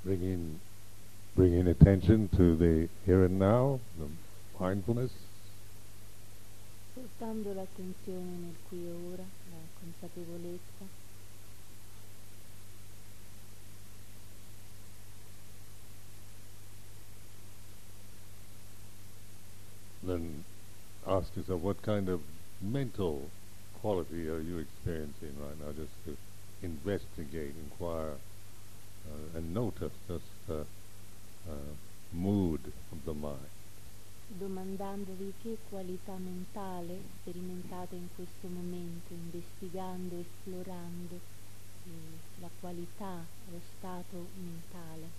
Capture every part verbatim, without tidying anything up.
bringing bringing attention to the here and now, the mindfulness. Portando l'attenzione nel qui e ora, la consapevolezza. Then ask yourself, what kind of mental quality are you experiencing right now? Just to investigate, inquire, uh, and notice just the uh, mood of the mind. Domandandovi che qualità mentale sperimentate in questo momento, investigando, esplorando eh, la qualità, lo stato mentale.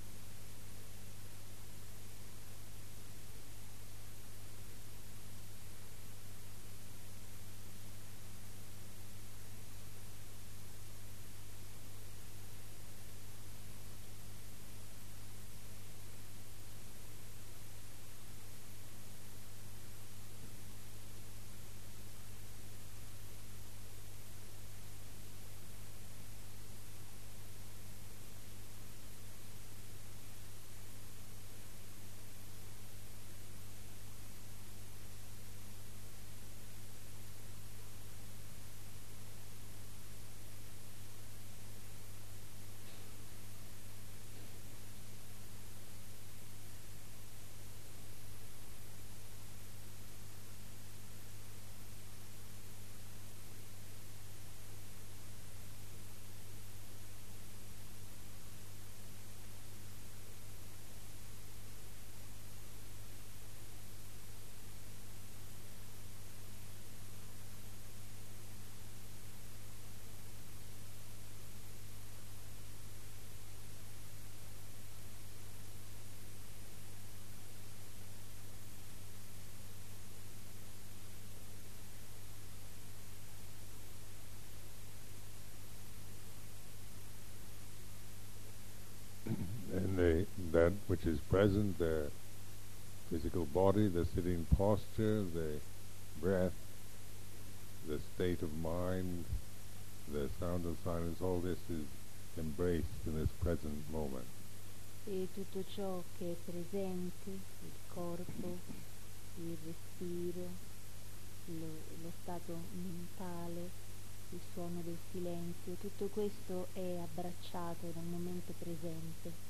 And the, that which is present, the physical body, the sitting posture, the breath, the state of mind, the sound of silence, all this is embraced in this present moment. E tutto ciò che è presente, il corpo, il respiro, lo, lo stato mentale, il suono del silenzio, tutto questo è abbracciato dal momento presente.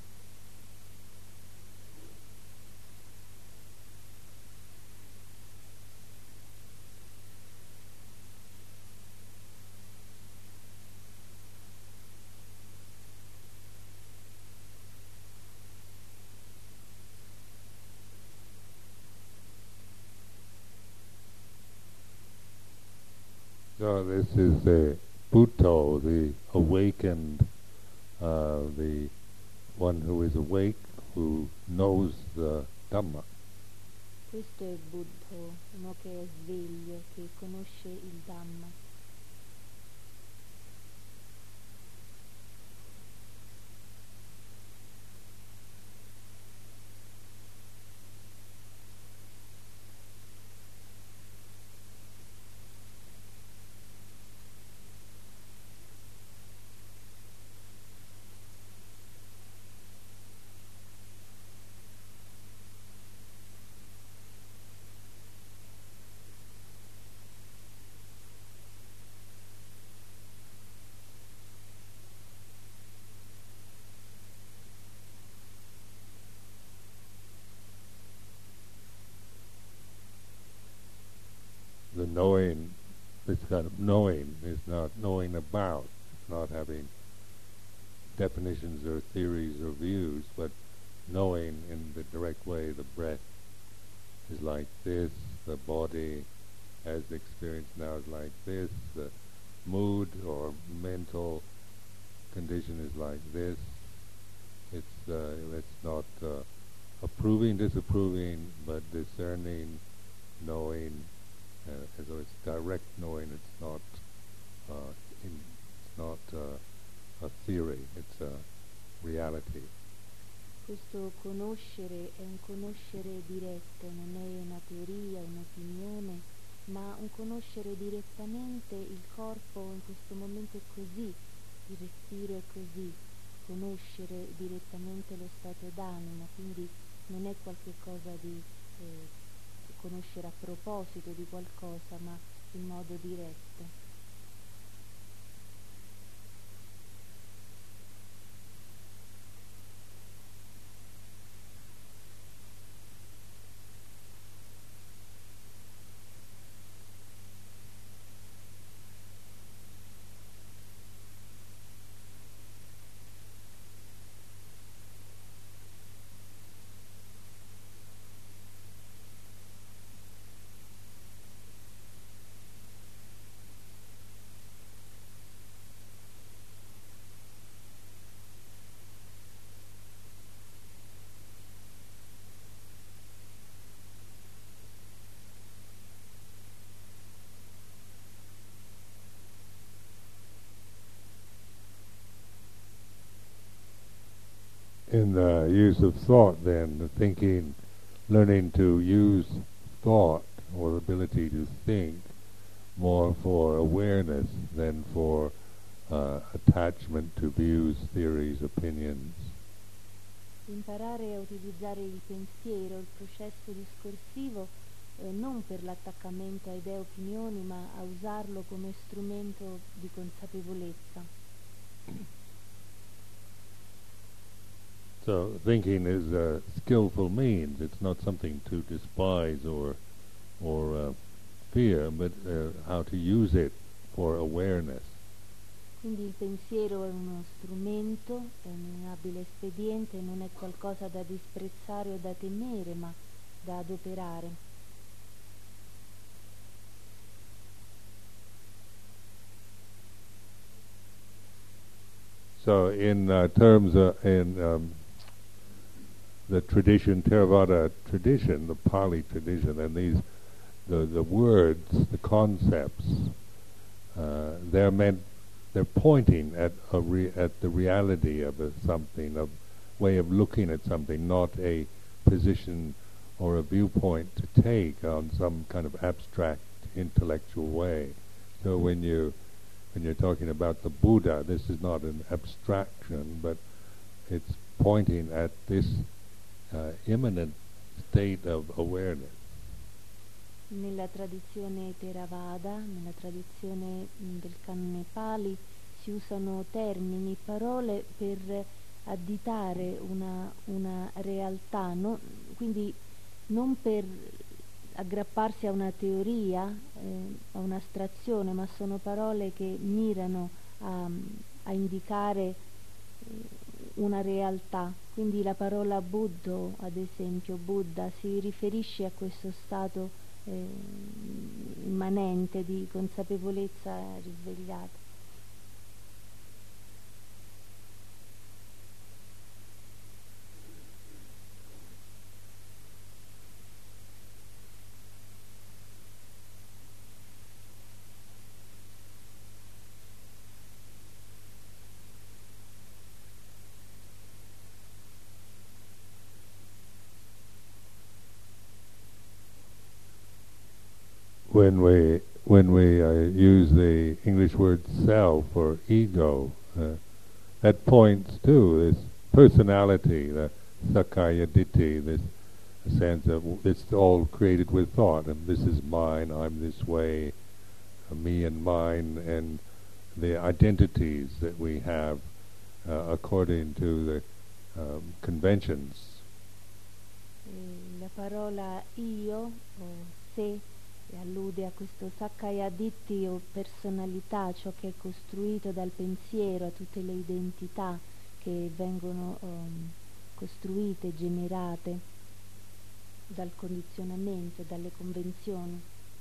So this is the Buddho, the awakened, uh, the one who is awake, who knows the Dhamma. Questo è il Buddha, uno che è sveglio, che conosce il Dhamma. The knowing, this kind of knowing is not knowing about, not having definitions or theories or views, but knowing in the direct way. The breath is like this, the body as experienced now is like this, the mood or mental condition is like this. It's, uh, it's not uh, approving, disapproving, but discerning, knowing, uh, as though it's direct knowing. It's not, uh, in, it's not uh, a theory. It's a reality. Questo conoscere è un conoscere diretto, non è una teoria, un'opinione, ma un conoscere direttamente. Il corpo in questo momento è così, il respiro è così, conoscere direttamente lo stato d'animo, quindi non è qualche cosa di eh, conoscere a proposito di qualcosa, ma in modo diretto. In the use of thought, then, the thinking, learning to use thought or ability to think more for awareness than for uh, attachment to views, theories, opinions. Imparare a utilizzare il pensiero, il processo discorsivo, eh, non per l'attaccamento a idee e opinioni, ma a usarlo come strumento di consapevolezza. So thinking is a skillful means. It's not something to despise or or uh, fear, but uh, how to use it for awareness. Quindi il pensiero è uno strumento, è un abile espediente, non è qualcosa da disprezzare o da temere, ma da adoperare. So in uh, terms of, in um, the tradition, Theravada tradition, the Pali tradition, and these, the, the words, the concepts, uh, they're meant, they're pointing at a re, at the reality of a something, a way of looking at something, not a position or a viewpoint to take on some kind of abstract intellectual way. So when you when you're talking about the Buddha, this is not an abstraction, but it's pointing at this uh, immanent state of awareness. Nella tradizione Theravada, nella tradizione mh, del canone Pali, si usano termini, parole per additare una, una realtà, no? Quindi non per aggrapparsi a una teoria, eh, a un'astrazione, ma sono parole che mirano a, a indicare eh, una realtà. Quindi la parola Buddho, ad esempio, Buddha, si riferisce a questo stato eh, immanente di consapevolezza risvegliata. When we when we uh, use the English word self or ego, uh, that points to this personality, the Sakkaya Ditthi, this sense of it's all created with thought, and this is mine, I'm this way, uh, me and mine, and the identities that we have uh, according to the um, conventions. E la parola io o sé allude a questo Sakkaya Ditthi o personalità, ciò che è costruito dal pensiero, a tutte le identità che vengono um, costruite, generate dal condizionamento, dalle convenzioni.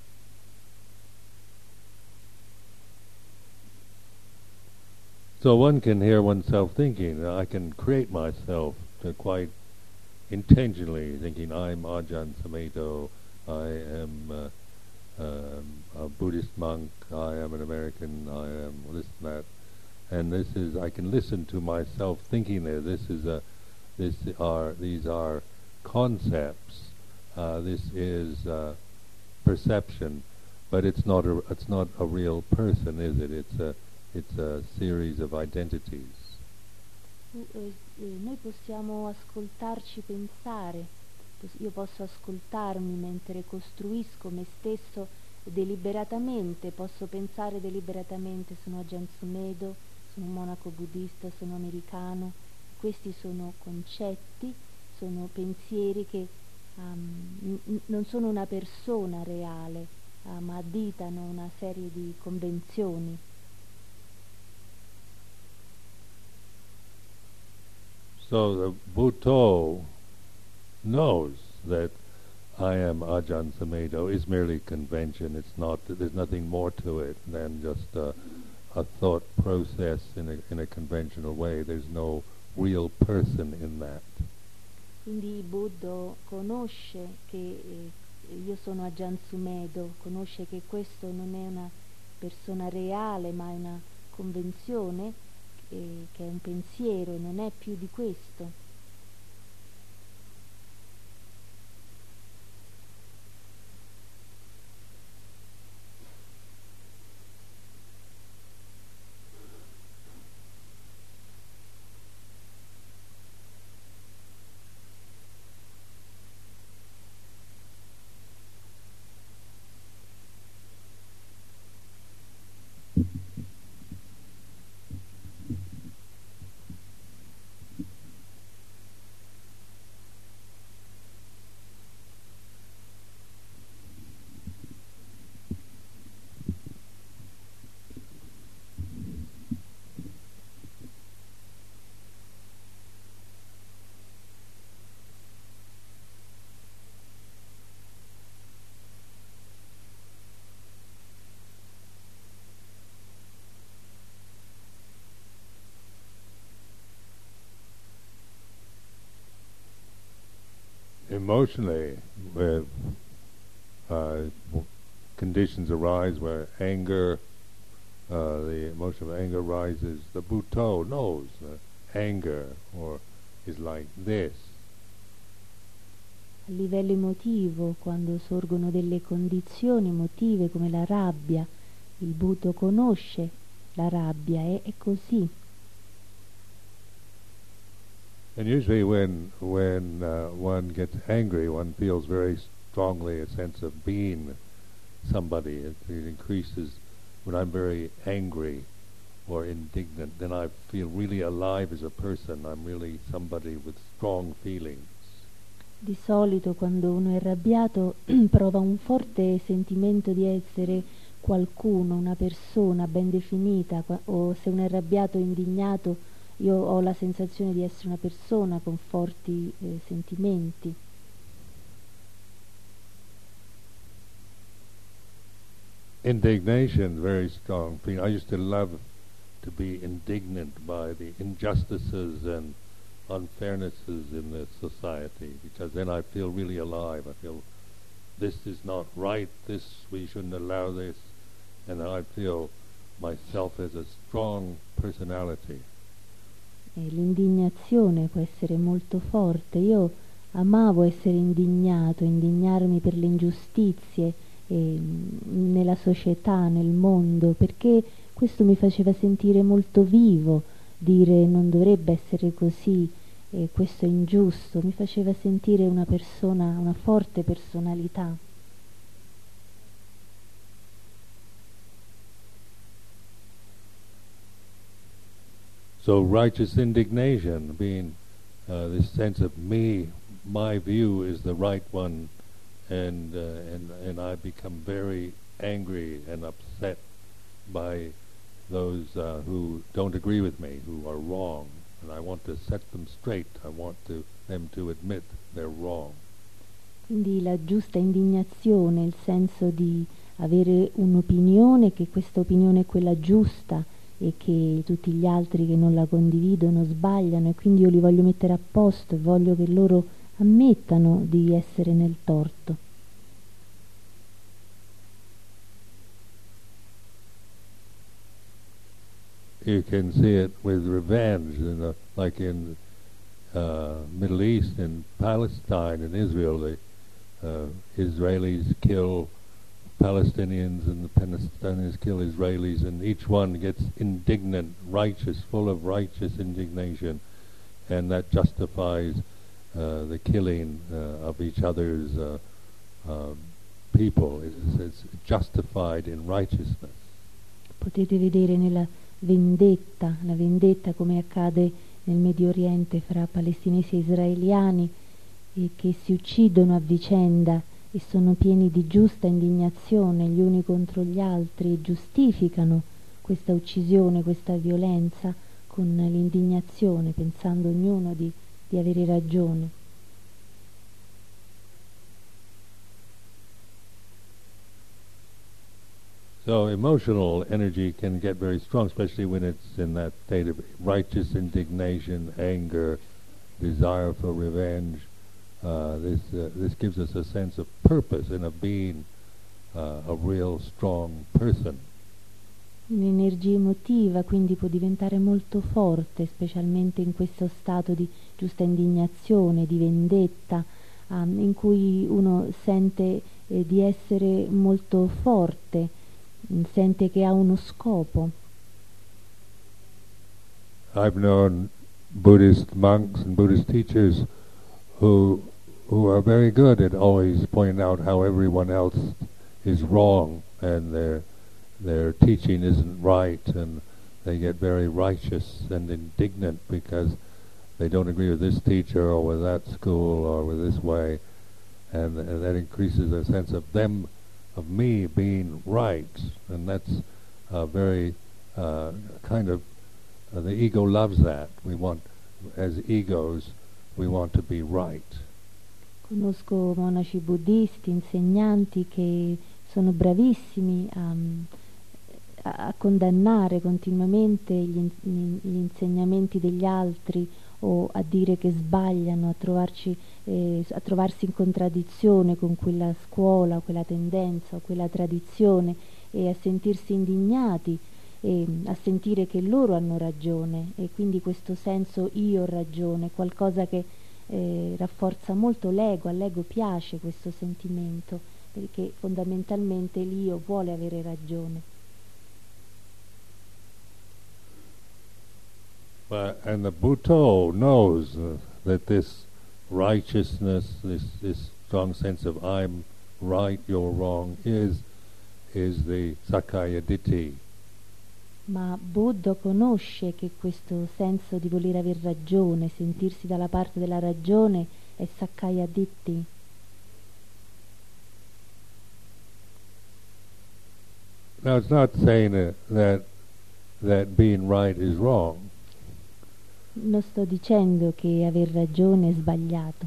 So one can hear oneself thinking, I can create myself to quite intentionally thinking, I'm Ajahn Sumedho, I am uh, Um, a Buddhist monk, I am an American, I am this and that, and this is I can listen to myself thinking there. This is a, this are these are concepts. Uh, this is uh, perception, but it's not a it's not a real person, is it? It's a it's a series of identities. Tu, eh, eh, noi possiamo ascoltarci pensare, pos- io posso ascoltarmi mentre costruisco me stesso deliberatamente, posso pensare deliberatamente, sono Ajahn Sumedho, sono un monaco buddista, sono americano, questi sono concetti, sono pensieri che um, n- non sono una persona reale, uh, ma additano una serie di convenzioni. So the Bhutto knows that I am Ajahn Sumedho is merely convention. It's not. There's nothing more to it than just a, a thought process in a in a conventional way. There's no real person in that. Quindi il Buddha conosce che eh, io sono Ajahn Sumedho, conosce che questo non è una persona reale, ma è una convenzione, eh, che è un pensiero, non è più di questo. Emotionally, where uh, conditions arise where anger, uh, the emotion of anger rises, the Bhutto knows that anger or is like this. A livello emotivo, quando sorgono delle condizioni emotive come la rabbia, il Buddha conosce la rabbia, è, è così. And usually when when uh, one gets angry, one feels very strongly a sense of being somebody. It, it increases when I'm very angry or indignant. Then I feel really alive as a person. I'm really somebody with strong feelings. Di solito quando uno è arrabbiato prova un forte sentimento di essere qualcuno, una persona ben definita, o se uno è arrabbiato o indignato io ho la sensazione di essere una persona con forti eh, sentimenti. Indignation, very strong feeling. I used to love to be indignant by the injustices and unfairnesses in the society, because then I feel really alive. I feel this is not right, this, we shouldn't allow this, and I feel myself as a strong personality. E l'indignazione può essere molto forte. Io amavo essere indignato, indignarmi per le ingiustizie eh, nella società, nel mondo, perché questo mi faceva sentire molto vivo, dire non dovrebbe essere così, eh, questo è ingiusto, mi faceva sentire una persona, una forte personalità. So righteous indignation, being uh, this sense of me, my view is the right one, and uh, and and I become very angry and upset by those uh, who don't agree with me, who are wrong, and I want to set them straight. I want to, them to admit they're wrong. Quindi la giusta indignazione, il senso di avere un'opinione, che questa opinione è quella giusta e che tutti gli altri che non la condividono sbagliano, e quindi io li voglio mettere a posto e voglio che loro ammettano di essere nel torto. You can see it with revenge, you know, like in uh, Middle East, in Palestine, in Israel, the uh, Israelis kill Palestinians and the Palestinians kill Israelis, and each one gets indignant, righteous, full of righteous indignation, and that justifies uh, the killing uh, of each other's uh, uh, people. It's, it's justified in righteousness. Potete vedere nella vendetta, la vendetta come accade nel Medio Oriente fra palestinesi e israeliani, e che si uccidono a vicenda e sono pieni di giusta indignazione gli uni contro gli altri e giustificano questa uccisione, questa violenza con l'indignazione, pensando ognuno di, di avere ragione. So emotional energy can get very strong, especially when it's in that state of righteous indignation, anger, desire for revenge. Uh, this uh, this gives us a sense of purpose and of being uh, a real strong person. L'energia emotiva quindi può diventare molto forte, specialmente in questo stato di giusta indignazione, di vendetta, um, in cui uno sente eh, di essere molto forte, sente che ha uno scopo. I've known Buddhist monks and Buddhist teachers who who are very good at always pointing out how everyone else is wrong and their their teaching isn't right, and they get very righteous and indignant because they don't agree with this teacher or with that school or with this way, and, and that increases a sense of them, of me being right, and that's uh, very uh, kind of uh, the ego loves that. We want, as egos, we want to be right. Conosco monaci buddisti, insegnanti che sono bravissimi a, a condannare continuamente gli, gli insegnamenti degli altri o a dire che sbagliano, a, trovarci, eh, a trovarsi in contraddizione con quella scuola, quella tendenza, quella tradizione, e a sentirsi indignati e a sentire che loro hanno ragione, e quindi questo senso io ho ragione, qualcosa che eh, rafforza molto l'ego. All'ego piace questo sentimento, perché fondamentalmente l'io vuole avere ragione. Uh, and the Bhutto knows uh, that this righteousness, this this strong sense of I'm right, you're wrong, is is the Sakkaya Ditthi. Ma Buddha conosce che questo senso di voler aver ragione, sentirsi dalla parte della ragione, è Sakkaya Ditthi. Now it's not saying uh, that that being right is wrong. Non sto dicendo che aver ragione è sbagliato.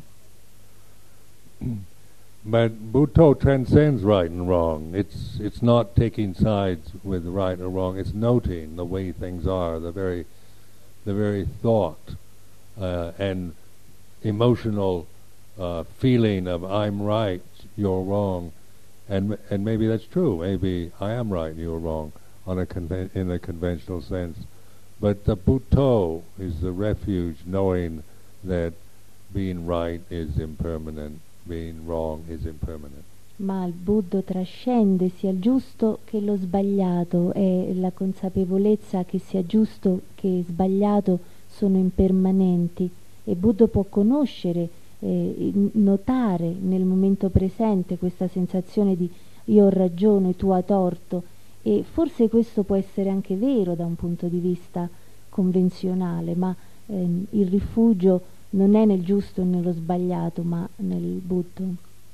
But Bhutto transcends right and wrong. It's it's not taking sides with right or wrong. It's noting the way things are, the very the very thought uh, and emotional uh, feeling of I'm right, you're wrong, and and maybe that's true. Maybe I am right, you're wrong, on a conven- in a conventional sense. But the Bhutto is the refuge, knowing that being right is impermanent, being wrong is impermanent. Ma il Buddha trascende sia il giusto che lo sbagliato, è la consapevolezza che sia giusto che sbagliato sono impermanenti, e Buddha può conoscere, eh, notare nel momento presente questa sensazione di io ho ragione, tu hai torto. E forse questo può essere anche vero da un punto di vista convenzionale, ma ehm, il rifugio non è nel giusto e nello sbagliato, ma nel Buddha.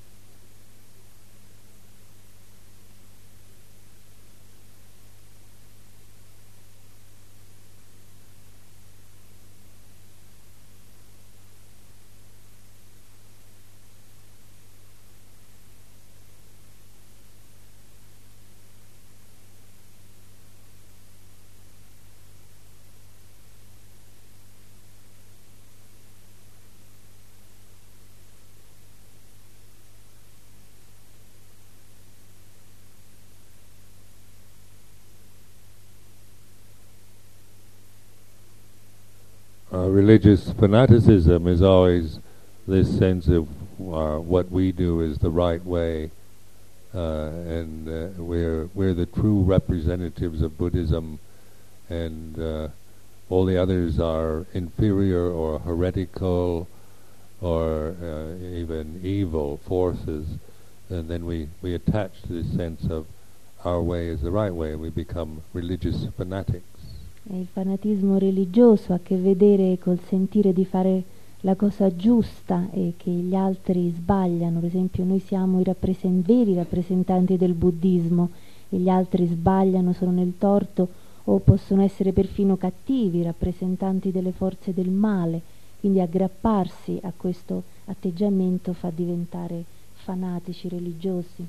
Uh, religious fanaticism is always this sense of uh, what we do is the right way, uh, and uh, we're we're the true representatives of Buddhism, and uh, all the others are inferior or heretical or uh, even evil forces, and then we, we attach to this sense of our way is the right way, and we become religious fanatics. E il fanatismo religioso ha a che vedere col sentire di fare la cosa giusta e che gli altri sbagliano. Per esempio, noi siamo i rappresent- veri rappresentanti del buddismo e gli altri sbagliano, sono nel torto o possono essere perfino cattivi, rappresentanti delle forze del male. Quindi aggrapparsi a questo atteggiamento fa diventare fanatici religiosi.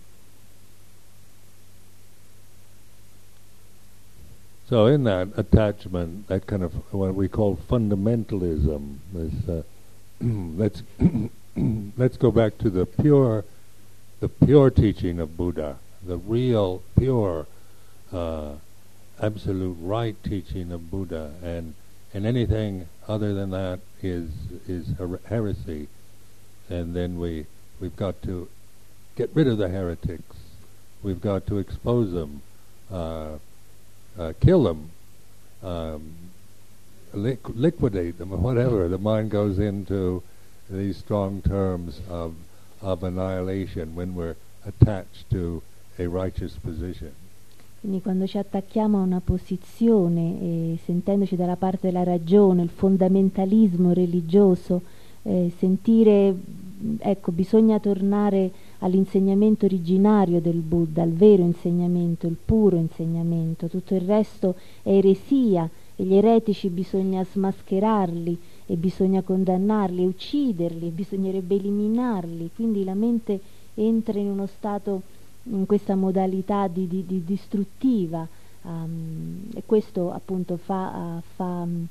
So in that attachment, that kind of what we call fundamentalism, is, uh, let's let's go back to the pure, the pure teaching of Buddha, the real, pure, uh, absolute right teaching of Buddha, and and anything other than that is is her- heresy, and then we we've got to get rid of the heretics, we've got to expose them. Uh, Uh, kill them, um, liqu- liquidate them, or whatever. The mind goes into these strong terms of of annihilation when we're attached to a righteous position. Quindi quando ci attacchiamo a una posizione e sentendoci dalla parte della ragione, il fondamentalismo religioso, eh, sentire, ecco, bisogna tornare all'insegnamento originario del Buddha, al vero insegnamento, il puro insegnamento. Tutto il resto è eresia e gli eretici bisogna smascherarli e bisogna condannarli e ucciderli, e bisognerebbe eliminarli. Quindi la mente entra in uno stato, in questa modalità di, di, di distruttiva, um, e questo appunto fa, uh, fa um,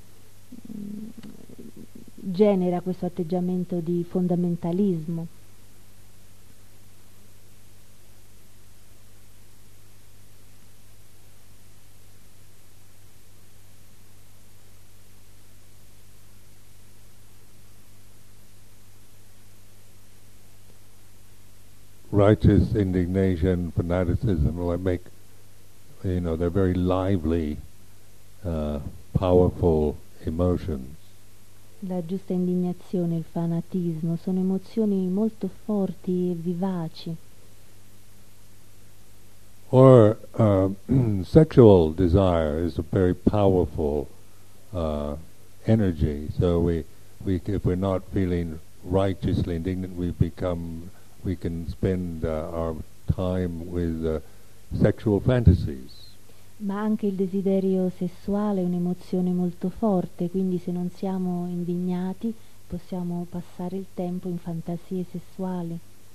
genera questo atteggiamento di fondamentalismo. Righteous indignation, fanaticism, well, I make, you know, they're very lively, uh, powerful emotions. La giusta indignazione, il fanatismo, sono emozioni molto forti e vivaci. Or uh, sexual desire is a very powerful uh, energy. So we, we, if we're not feeling righteously indignant, we become, we can spend uh, our time with uh, sexual fantasies. Ma anche il desiderio sessuale è un'emozione molto forte, quindi se non siamo indignati possiamo passare il tempo in fantasie sessuali.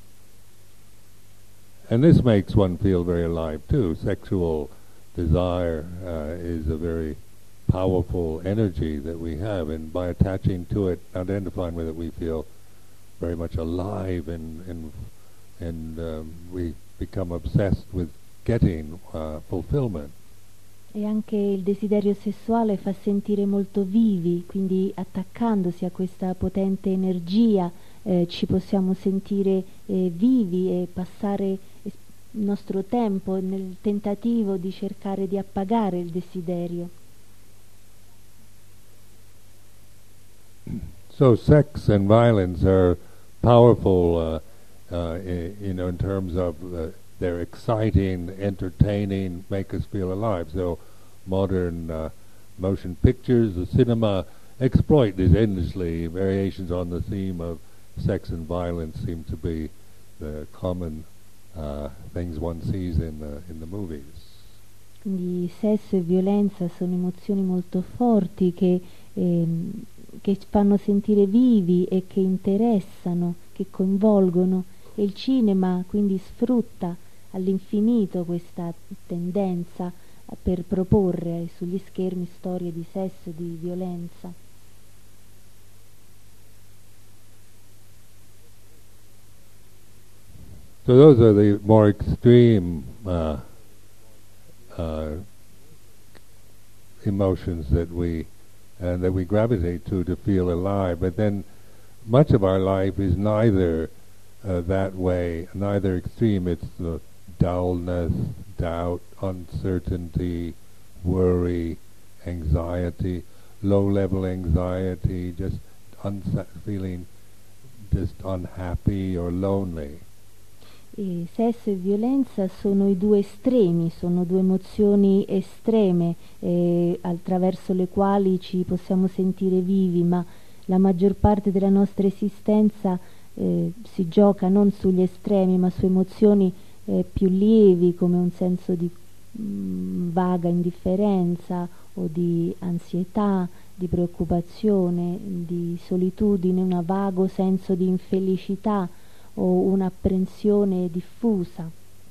And this makes one feel very alive too. Sexual desire uh, is a very powerful energy that we have, and by attaching to it, identifying with it, we feel very much alive, and and and um, we become obsessed with getting uh, fulfillment. E anche il desiderio sessuale fa sentire molto vivi, quindi attaccandosi a questa potente energia eh, ci possiamo sentire eh, vivi e passare il nostro tempo nel tentativo di cercare di appagare il desiderio. So sex and violence are powerful, uh, uh, I, you know, in terms of uh, they're exciting, entertaining, make us feel alive. So modern uh, motion pictures, the cinema, exploit this endlessly. Variations on the theme of sex and violence seem to be the common uh, things one sees in the, in the movies. Quindi sesso e violenza sono emozioni molto forti che, ehm, che fanno sentire vivi e che interessano, che coinvolgono, e il cinema quindi sfrutta all'infinito questa tendenza per proporre sugli schermi storie di sesso e di violenza. So those are the more extreme uh, uh, emotions that we uh, that we gravitate to to feel alive. But then much of our life is neither uh, that way, neither extreme. It's the dullness, doubt, uncertainty, worry, anxiety, low-level anxiety, just unsa- feeling just unhappy or lonely. E sesso e violenza sono i due estremi, sono due emozioni estreme eh, attraverso le quali ci possiamo sentire vivi, ma la maggior parte della nostra esistenza eh, si gioca non sugli estremi, ma su emozioni eh, più lievi, come un senso di mh, vaga indifferenza o di ansietà, di preoccupazione, di solitudine, un vago senso di infelicità o un'apprensione diffusa.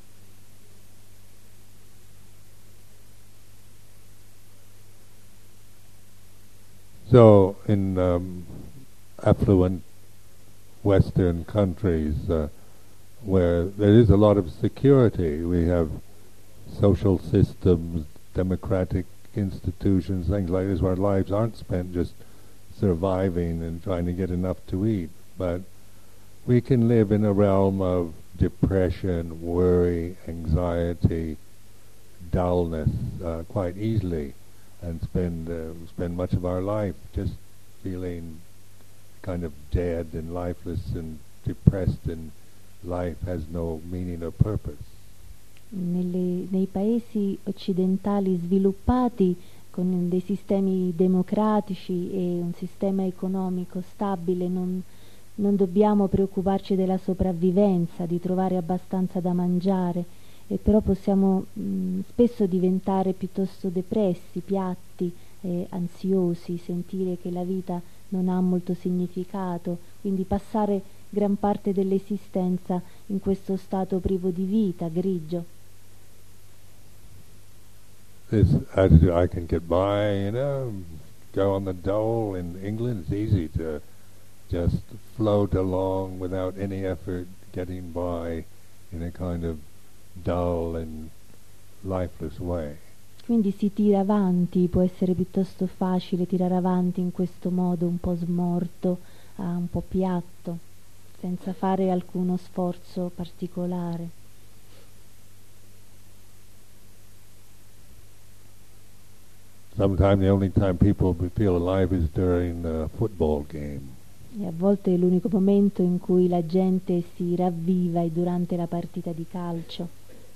So in um, affluent Western countries uh, where there is a lot of security, we have social systems, democratic institutions, things like this, where lives aren't spent just surviving and trying to get enough to eat, but we can live in a realm of depression, worry, anxiety, dullness uh, quite easily, and spend uh, spend much of our life just feeling kind of dead and lifeless and depressed, and life has no meaning or purpose. Nelle, nei paesi occidentali sviluppati, con dei sistemi democratici e un sistema economico stabile, non, non dobbiamo preoccuparci della sopravvivenza, di trovare abbastanza da mangiare, e però possiamo mh, spesso diventare piuttosto depressi, piatti, eh, ansiosi, sentire che la vita non ha molto significato, quindi passare gran parte dell'esistenza in questo stato privo di vita, grigio. This attitude, I can get by, you know, go on the dole. In England, it's easy to just float along without any effort, getting by in a kind of dull and lifeless way. Quindi si tira avanti, può essere piuttosto facile tirare avanti in questo modo un po' smorto, uh, un po' piatto, senza fare alcuno sforzo particolare. Sometimes the only time people feel alive is during a football game. E a volte l'unico momento in cui la gente si ravviva è durante la partita di calcio.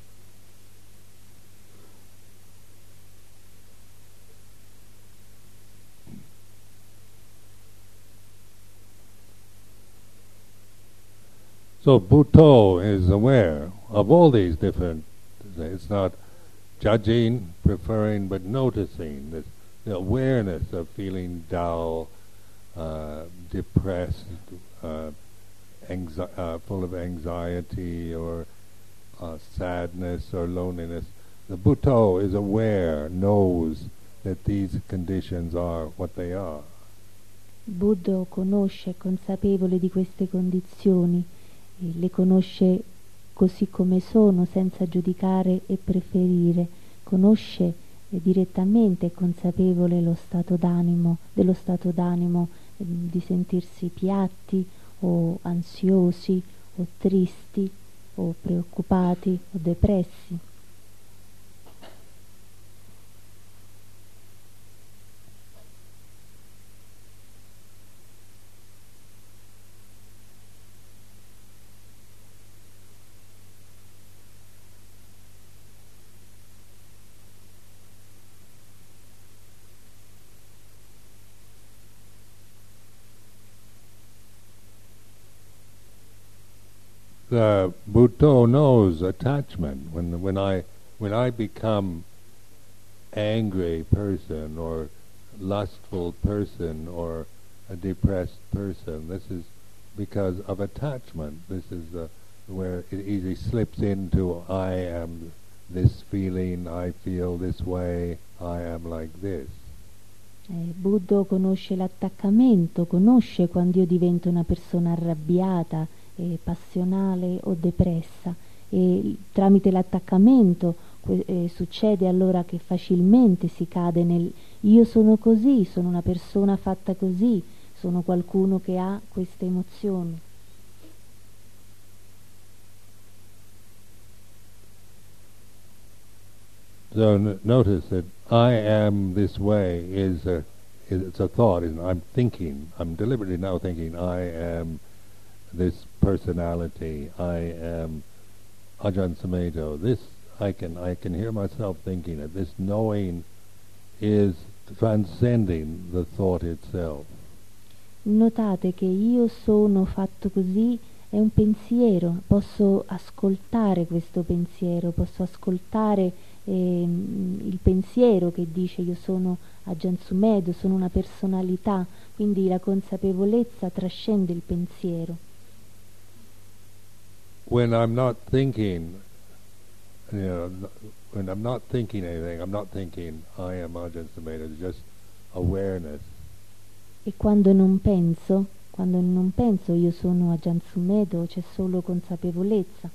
So Bhutto is aware of all these different, it's not judging, preferring, but noticing, this, the awareness of feeling dull, uh, depressed, uh, anxi- uh, full of anxiety or uh, sadness or loneliness. The Bhutto is aware, knows that these conditions are what they are. Buddha conosce, è consapevole di queste condizioni, e le conosce così come sono, senza giudicare e preferire, conosce eh, direttamente, è consapevole lo stato d'animo, dello stato d'animo eh, di sentirsi piatti o ansiosi o tristi o preoccupati o depressi. The Bhutto knows attachment. When when I when I become angry person or lustful person or a depressed person, this is because of attachment. This is uh, where it easily slips into I am this feeling, I feel this way, I am like this. Eh, Buddha conosce l'attaccamento, conosce quando io divento una persona arrabbiata, eh, passionale o depressa, e tramite l'attaccamento que- eh, succede allora che facilmente si cade nel io sono così, sono una persona fatta così, sono qualcuno che ha queste emozioni. So n- notice that I am this way is a it's a thought, isn't it? I'm thinking, I'm deliberately now thinking, I am this personality, I am Ajahn Sumedho. This, I can, I can hear myself thinking it. This knowing is transcending the thought itself. Notate che io sono fatto così, è un pensiero, posso ascoltare questo pensiero, posso ascoltare ehm, il pensiero che dice io sono Ajahn Sumedho, sono una personalità, quindi la consapevolezza trascende il pensiero. When I'm not thinking, you know, when I'm not thinking anything, I'm not thinking I am Ajahn Sumedho, it's just awareness. E quando non penso, quando non penso io sono Ajahn Sumedho, c'è solo consapevolezza.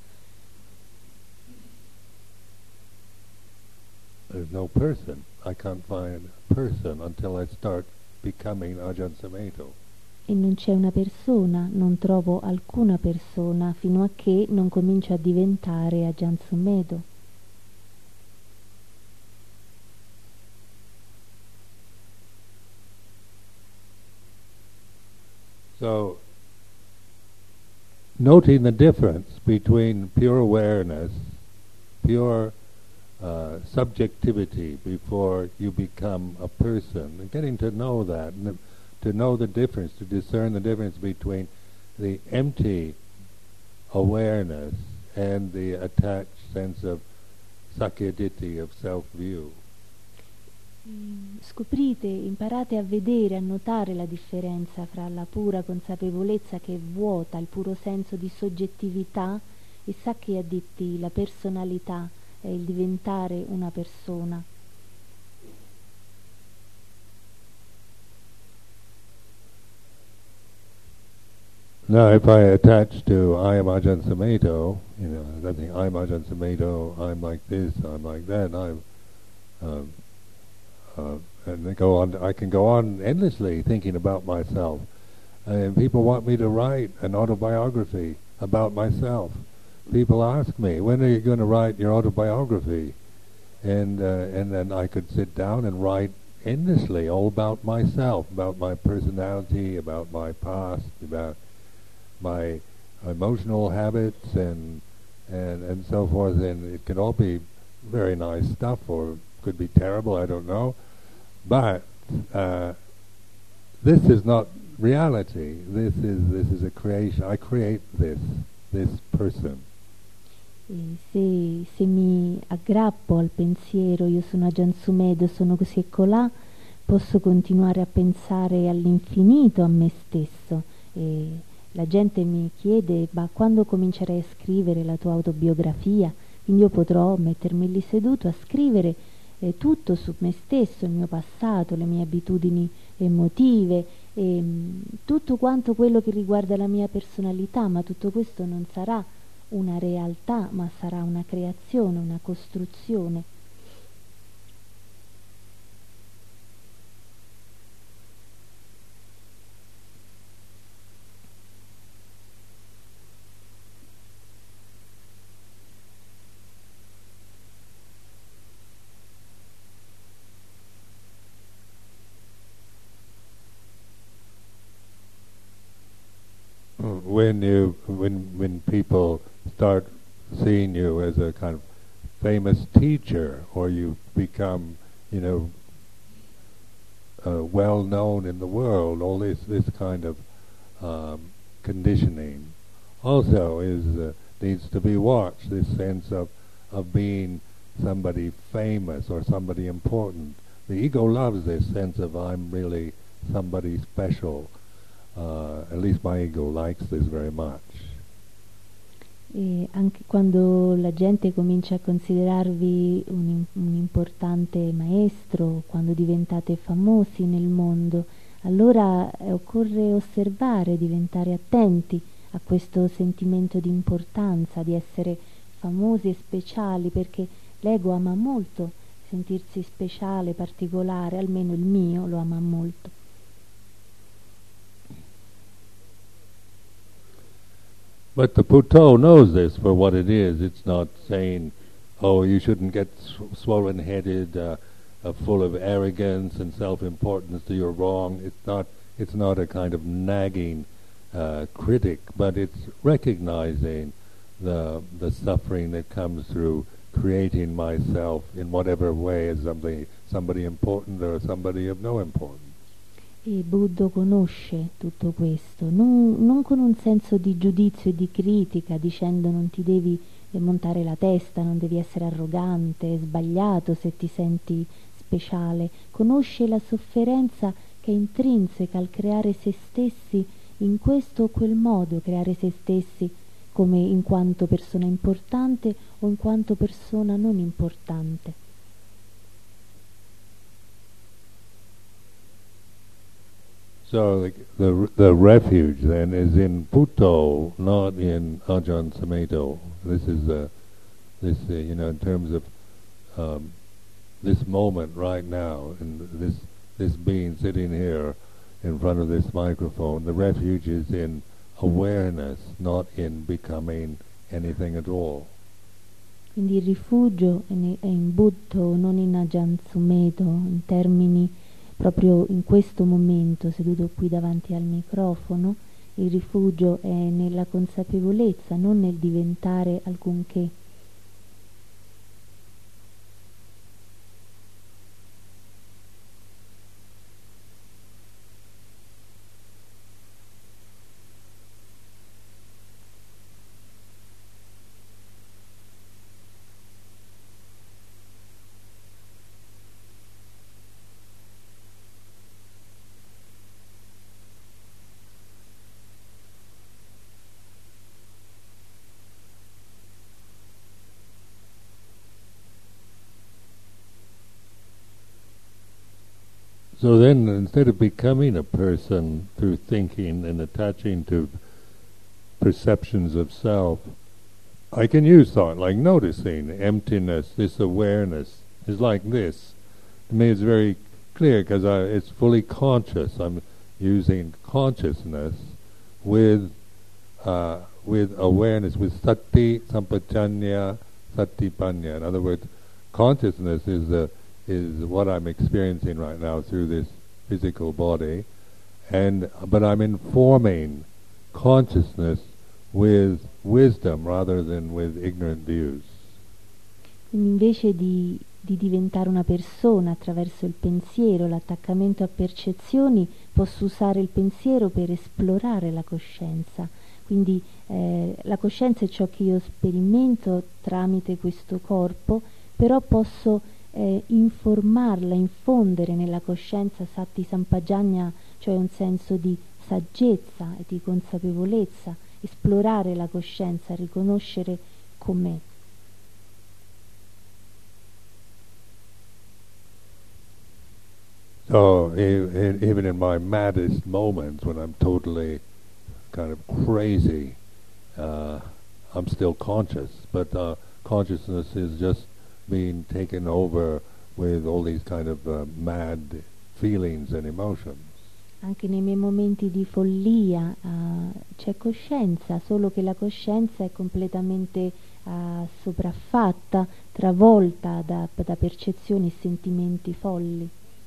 There's no person. I can't find a person until I start becoming Ajahn Sumedho. E non c'è una persona, non trovo alcuna persona fino a che non comincio a diventare Ajahn Sumedho. So, noting the difference between pure awareness, pure uh, subjectivity before you become a person, and getting to know that, and to know the difference, to discern the difference between the empty awareness and the attached sense of sakyaditi, of self-view. Scoprite, imparate a vedere, a notare la differenza fra la pura consapevolezza che è vuota, il puro senso di soggettività, e sakyaditi, la personalità, è il diventare una persona. Now, if I attach to I am Ajahn Sumedho, you know, I think I'm Ajahn Sumedho, I'm like this, I'm like that, I'm, um, uh, and they go on. I can go on endlessly thinking about myself. And people want me to write an autobiography about myself. People ask me, when are you going to write your autobiography? And uh, and then I could sit down and write endlessly all about myself, about my personality, about my past, about my emotional habits and and and so forth, and it could all be very nice stuff, or could be terrible, I don't know. But uh, this is not reality. This is this is a creation. I create this this person. E se, se mi aggrappo al pensiero, io sono Ajahn Sumedho, sono così e colà, posso continuare a pensare all'infinito a me stesso. E la gente mi chiede, ma quando comincerai a scrivere la tua autobiografia? Quindi io potrò mettermi lì seduto a scrivere eh, tutto su me stesso, il mio passato, le mie abitudini emotive, e, mh, tutto quanto quello che riguarda la mia personalità, ma tutto questo non sarà una realtà, ma sarà una creazione, una costruzione. When you when when people start seeing you as a kind of famous teacher, or you become, you know, uh, well known in the world, all this this kind of um, conditioning also is uh, needs to be watched. This sense of of being somebody famous or somebody important. The ego loves this sense of I'm really somebody special. Uh, at least my ego likes this very much. E anche quando la gente comincia a considerarvi un, un importante maestro, quando diventate famosi nel mondo, allora eh, occorre osservare, diventare attenti a questo sentimento di importanza, di essere famosi e speciali, perché l'ego ama molto sentirsi speciale, particolare, almeno il mio lo ama molto. But the Buddha knows this for what it is. It's not saying, oh, you shouldn't get sw- swollen-headed, uh, uh, full of arrogance and self-importance that you're wrong. It's not, it's not a kind of nagging uh, critic, but it's recognizing the the suffering that comes through creating myself in whatever way as somebody, somebody important or somebody of no importance. E Buddha conosce tutto questo, non, non con un senso di giudizio e di critica, dicendo non ti devi montare la testa, non devi essere arrogante, è sbagliato se ti senti speciale. Conosce la sofferenza che è intrinseca al creare se stessi in questo o quel modo, creare se stessi come in quanto persona importante o in quanto persona non importante. So the, the the refuge then is in Bhutto, not in Ajahn Sumedho. This is uh, this uh, you know in terms of um, this moment right now, and this this being sitting here in front of this microphone. The refuge is in awareness, not in becoming anything at all. Quindi il rifugio è in Bhutto, non in Ajahn Sumedho, in termini proprio in questo momento, seduto qui davanti al microfono. Il rifugio è nella consapevolezza, non nel diventare alcunché. So then, instead of becoming a person through thinking and attaching to perceptions of self, I can use thought, like noticing emptiness, this awareness is like this. To me it's very clear because it's fully conscious. I'm using consciousness with uh, with awareness, with sati, sampajanya, satipanya. In other words, consciousness is the is what I'm experiencing right now through this physical body, and but I'm informing consciousness with wisdom rather than with ignorant views. Quindi invece di, di diventare una persona attraverso il pensiero, l'attaccamento a percezioni, posso usare il pensiero per esplorare la coscienza. Quindi eh, la coscienza è ciò che io sperimento tramite questo corpo, però posso Eh, informarla, infondere nella coscienza sati sampajanya, cioè un senso di saggezza e di consapevolezza, esplorare la coscienza, riconoscere com'è. So e- e- even in my maddest moments when I'm totally kind of crazy, uh, I'm still conscious, but uh, consciousness is just being taken over with all these kind of uh, mad feelings and emotions. Anche nei miei momenti di follia uh, c'è coscienza, solo che la coscienza è completamente uh, sopraffatta, travolta da, da percezioni e sentimenti folli.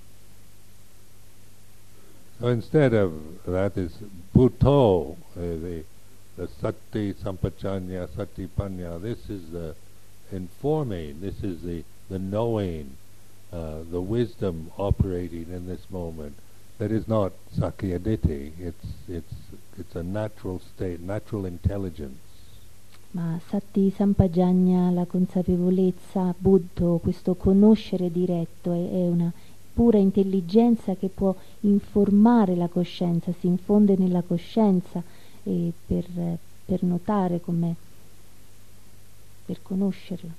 So instead of that is Bhutto, uh, the, the Sati Sampajanya, Satipanya. This is the informing, this is the, the knowing, uh, the wisdom operating in this moment. That is not Sakyaditi, it's, it's, it's a natural state, natural intelligence. Ma Sati Sampajanya, la consapevolezza, Buddha, questo conoscere diretto, è, è una pura intelligenza che può informare la coscienza, si infonde nella coscienza e per, per notare com'è, per conoscerla.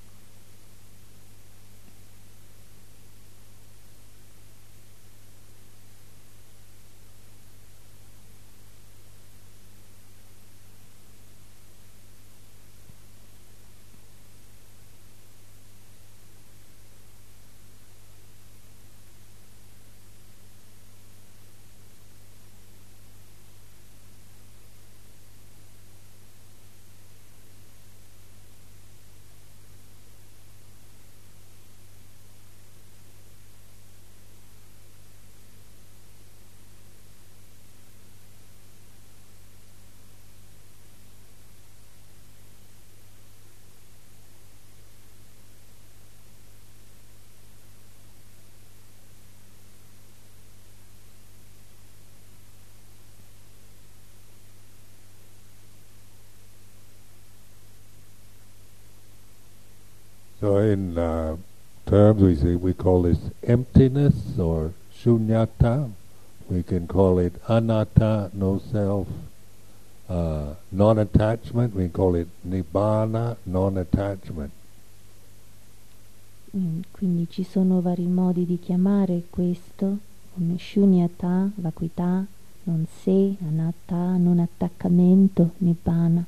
So in uh, terms we say we call this emptiness or shunyata. We can call it anatta, no self, uh, non-attachment. We call it nibbana, non-attachment. Mm, quindi ci sono vari modi di chiamare questo, come shunyata, vacuità, non sé, anatta, non attaccamento, nibbana.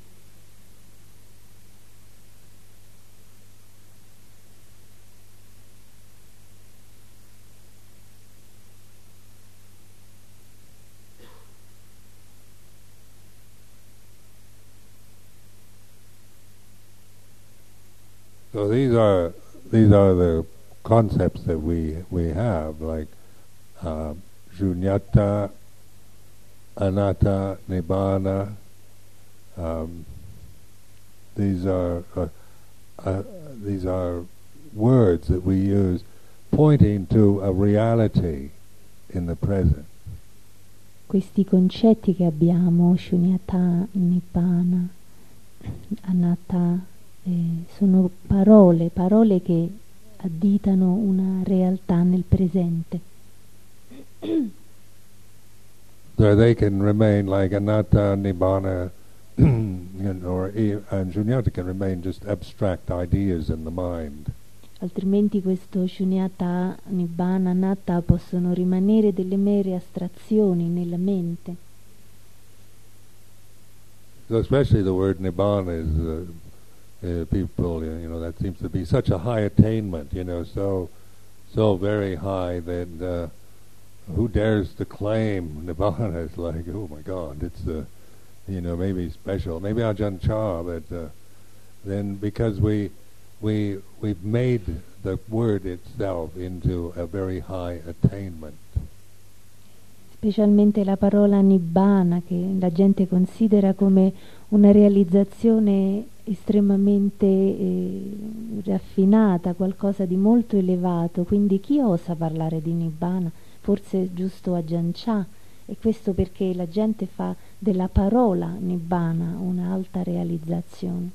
So these are these are the concepts that we we have, like uh, shunyata, anatta, nibbana. Um, these are uh, uh, these are words that we use, pointing to a reality in the present. Questi concetti che abbiamo, shunyata, nibbana, anatta, eh, sono parole, parole che additano una realtà nel presente. So they can remain like anatta, nibbana, or and shunyata can remain just abstract ideas in the mind. Altrimenti questo shunyata, nibbana, anatta possono rimanere delle mere astrazioni nella mente. So especially the word nibbana is, uh, uh, people, you know, that seems to be such a high attainment, you know, so so very high that uh, who dares to claim nibbana? It's like, oh my God, it's, uh, you know, maybe special, maybe Ajahn Chah, but uh, then because we we we've made the word itself into a very high attainment. Specialmente la parola nibbana, che la gente considera come una realizzazione estremamente eh, raffinata, qualcosa di molto elevato. Quindi chi osa parlare di nibbana? Forse è giusto Ajahn Chah, e questo perché la gente fa della parola nibbana un'alta realizzazione.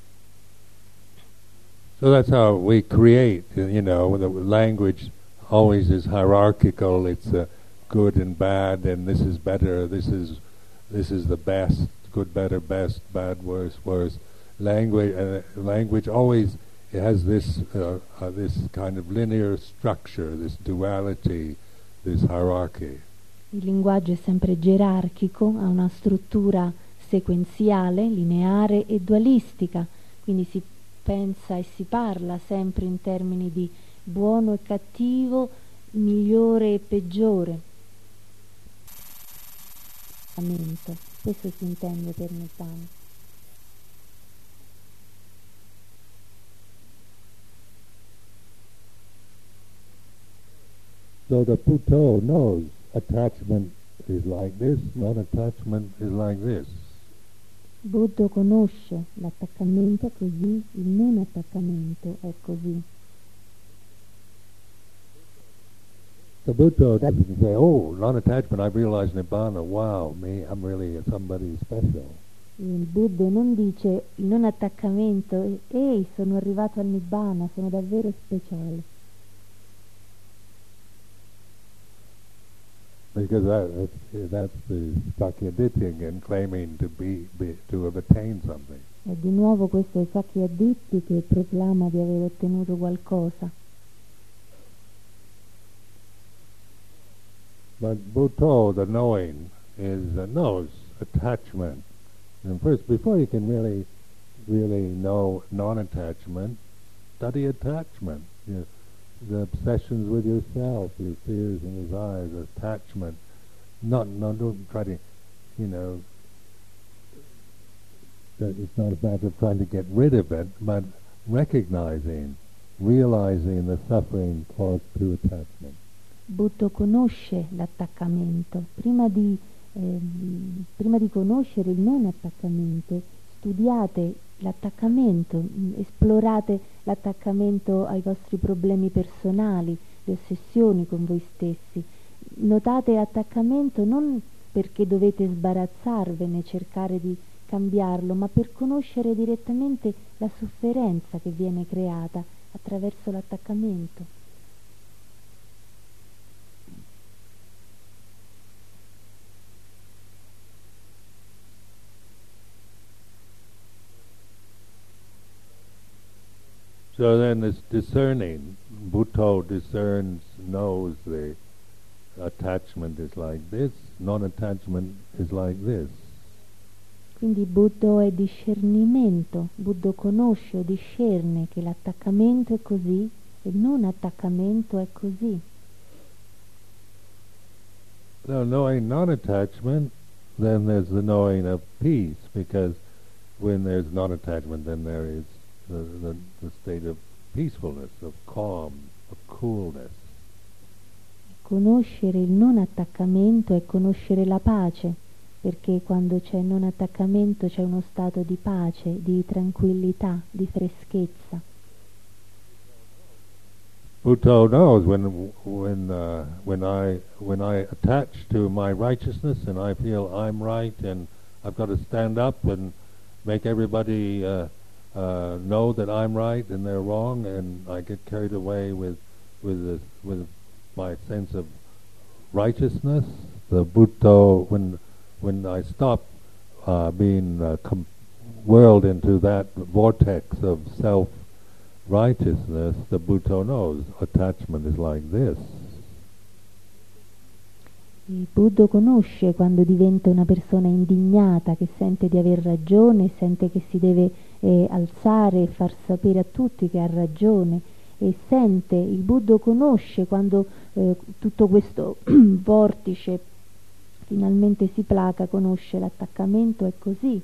So that's how we create, you know, the language always is hierarchical. It's uh, good and bad, and this is better, this is this is the best, good, better, best, bad, worse, worse. Language, uh, language always it has this uh, uh, this kind of linear structure, this duality, this hierarchy. Il linguaggio è sempre gerarchico, ha una struttura sequenziale, lineare e dualistica, quindi si pensa e si parla sempre in termini di buono e cattivo, migliore e peggiore. Questo si intende per nibbana. So the Buddha knows attachment is like this, non-attachment is like this. Buddha conosce l'attaccamento è così, il non attaccamento è così. The Buddha doesn't say, oh, non-attachment, I realize Nibbana, wow, me, I'm really somebody special. Il Buddha non dice il non attaccamento, ehi, sono arrivato al Nibbana, sono davvero speciale. Because that, that's, that's the Sakyaditya again, claiming to be, be to have attained something. E di nuovo questo è Sakyaditya che proclama di aver ottenuto qualcosa. But Buddha, the knowing, is uh, knows attachment. And first, before you can really, really know non-attachment, study attachment. You know, the obsessions with yourself, your fears and desires, attachment. Not, not don't try to, you know. It's not a matter of trying to get rid of it, but recognizing, realizing the suffering caused through attachment. Buddha conosce l'attaccamento. Prima di, ehm, prima di conoscere il non attaccamento, studiate l'attaccamento, esplorate l'attaccamento ai vostri problemi personali, le ossessioni con voi stessi. Notate attaccamento non perché dovete sbarazzarvene, cercare di cambiarlo, ma per conoscere direttamente la sofferenza che viene creata attraverso l'attaccamento. So then it's discerning. Buddha discerns, knows the attachment is like this, non-attachment is like this. Quindi Buddha è discernimento, Buddha conosce o discerne che l'attaccamento è così e il non attaccamento è così. So knowing non-attachment, then there's the knowing of peace, because when there's non-attachment, then there is the, the, the state of peacefulness, of calm, of coolness. Conoscere il non attaccamento è conoscere la pace, perché quando c'è non attaccamento c'è uno stato di pace, di tranquillità, di freschezza. Buddha knows when when uh, when I when I attach to my righteousness and I feel I'm right and I've got to stand up and make everybody uh, uh, know that I'm right and they're wrong, and I get carried away with with the, with my sense of righteousness. The Buddha, when when I stop uh, being uh, com- whirled into that vortex of self-righteousness, the Buddha knows attachment is like this. Il Buddha conosce quando diventa una persona indignata, che sente di aver ragione, sente che si deve eh, alzare e far sapere a tutti che ha ragione, e sente, il Buddha conosce quando eh, tutto questo vortice finalmente si placa, conosce l'attaccamento, è così.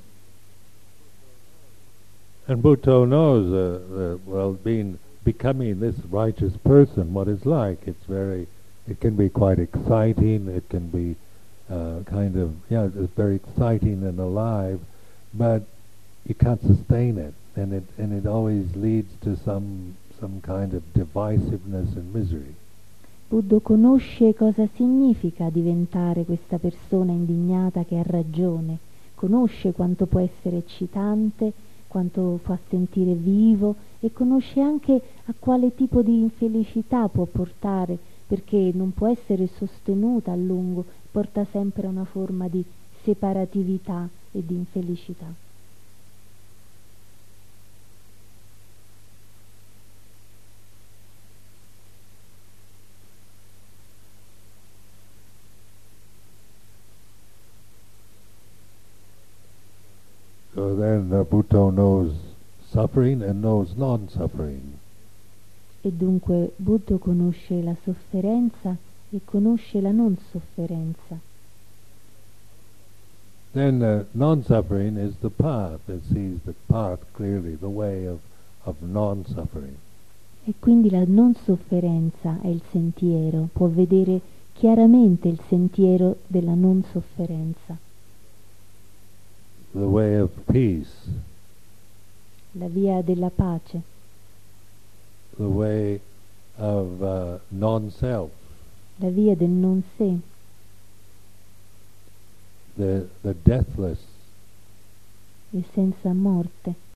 And Buddha knows, uh, uh, well, being becoming this righteous person, what it's like. It's very, it can be quite exciting. It can be uh, kind of, yeah, it's very exciting and alive, but you can't sustain it, and it and it always leads to some some kind of divisiveness and misery. Buddha conosce cosa significa diventare questa persona indignata che ha ragione, conosce quanto può essere eccitante, quanto fa sentire vivo, e conosce anche a quale tipo di infelicità può portare, perché non può essere sostenuta a lungo, porta sempre a una forma di separatività e di infelicità. So then uh, Buddha knows suffering and knows non-suffering. E dunque Buddha conosce la sofferenza e conosce la non sofferenza. Then uh, non-suffering is the path. It sees the path clearly, the way of, of non-suffering. E quindi la non sofferenza è il sentiero, può vedere chiaramente il sentiero della non sofferenza. The way of peace, La via della pace, the way of uh, non-self, la via del non sé, the the deathless, il senza morte.